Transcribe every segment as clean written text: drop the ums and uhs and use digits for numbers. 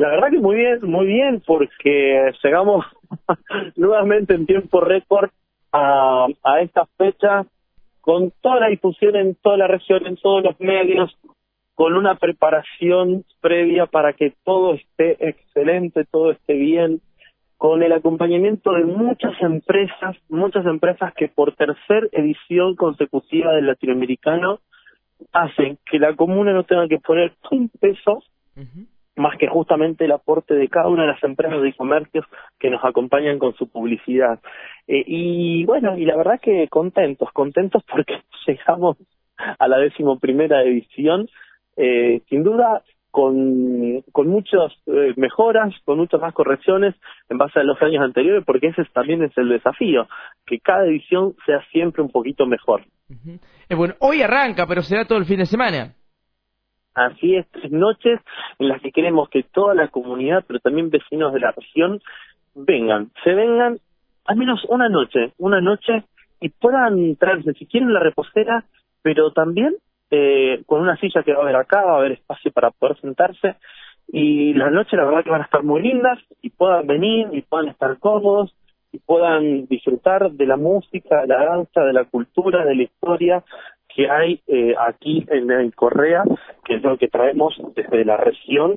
La verdad que muy bien, porque llegamos nuevamente en tiempo récord a esta fecha, con toda la difusión en toda la región, en todos los medios, con una preparación previa para que todo esté excelente, todo esté bien, con el acompañamiento de muchas empresas que por tercer edición consecutiva del Latinoamericano hacen que la comuna no tenga que poner un peso más que justamente el aporte de cada una de las empresas y comercios que nos acompañan con su publicidad. Y bueno, y la verdad que contentos porque llegamos a la 11ª edición, sin duda con muchas mejoras, con muchas más correcciones en base a los años anteriores, porque ese también es el desafío, que cada edición sea siempre un poquito mejor. Bueno, hoy arranca, pero será todo el fin de semana. Así es, 3 noches en las que queremos que toda la comunidad, pero también vecinos de la región, se vengan al menos una noche y puedan traerse, si quieren, la reposera, pero también con una silla que va a haber acá, va a haber espacio para poder sentarse, y las noches la verdad que van a estar muy lindas, y puedan venir, y puedan estar cómodos, y puedan disfrutar de la música, de la danza, de la cultura, de la historia que hay aquí en Correa, que es lo que traemos desde la región,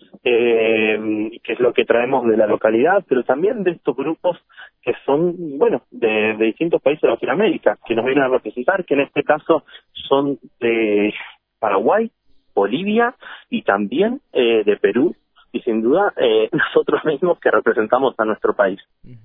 que es lo que traemos de la localidad, pero también de estos grupos que son, bueno, de distintos países de Latinoamérica, que nos vienen a representar, que en este caso son de Paraguay, Bolivia y también de Perú, y sin duda nosotros mismos que representamos a nuestro país.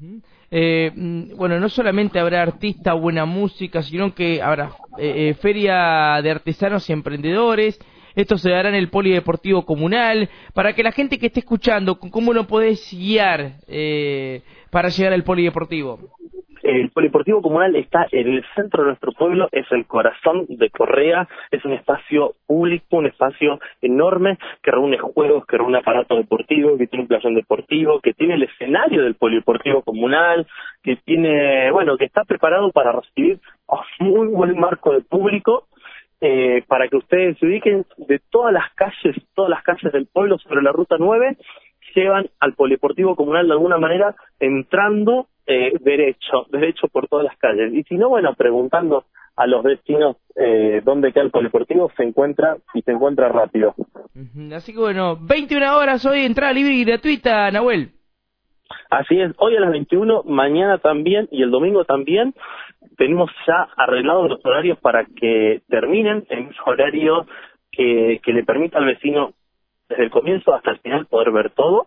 Bueno, no solamente habrá artista, buena música, sino que habrá feria de artesanos y emprendedores. Esto se dará en el Polideportivo Comunal. Para que la gente que esté escuchando, ¿cómo lo podés guiar para llegar al Polideportivo? El Polideportivo Comunal está en el centro de nuestro pueblo, es el corazón de Correa, es un espacio público, un espacio enorme que reúne juegos, que reúne aparato deportivo, que tiene un playón deportivo, que tiene el escenario del Polideportivo Comunal, que tiene, bueno, que está preparado para recibir a un muy buen marco de público, para que ustedes se ubiquen de todas las calles del pueblo sobre la Ruta 9, llevan al Polideportivo Comunal de alguna manera entrando derecho por todas las calles. Y si no, bueno, preguntando a los vecinos dónde queda el Polideportivo, se encuentra rápido. Así que bueno, 21 horas hoy, entrada libre y gratuita, Nahuel. Así es, hoy a las 21, mañana también y el domingo también. Tenemos ya arreglados los horarios para que terminen en un horario que le permita al vecino desde el comienzo hasta el final poder ver todo.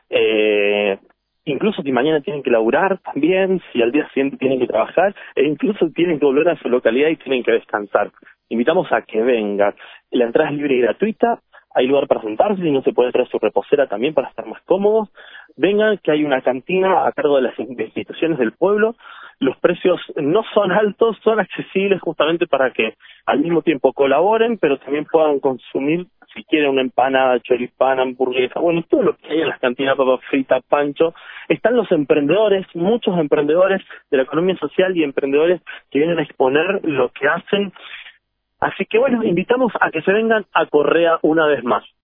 Incluso si mañana tienen que laburar también, si al día siguiente tienen que trabajar, e incluso tienen que volver a su localidad y tienen que descansar. Invitamos a que vengan. La entrada es libre y gratuita, hay lugar para sentarse, y no se puede traer su reposera también para estar más cómodos. Vengan, que hay una cantina a cargo de las instituciones del pueblo. Los precios no son altos, son accesibles justamente para que al mismo tiempo colaboren, pero también puedan consumir, si quieren, una empanada, choripán, hamburguesa, bueno, todo lo que hay en las cantinas, papas fritas, pancho. Están los emprendedores, muchos emprendedores de la economía social y emprendedores que vienen a exponer lo que hacen. Así que bueno, invitamos a que se vengan a Correa una vez más.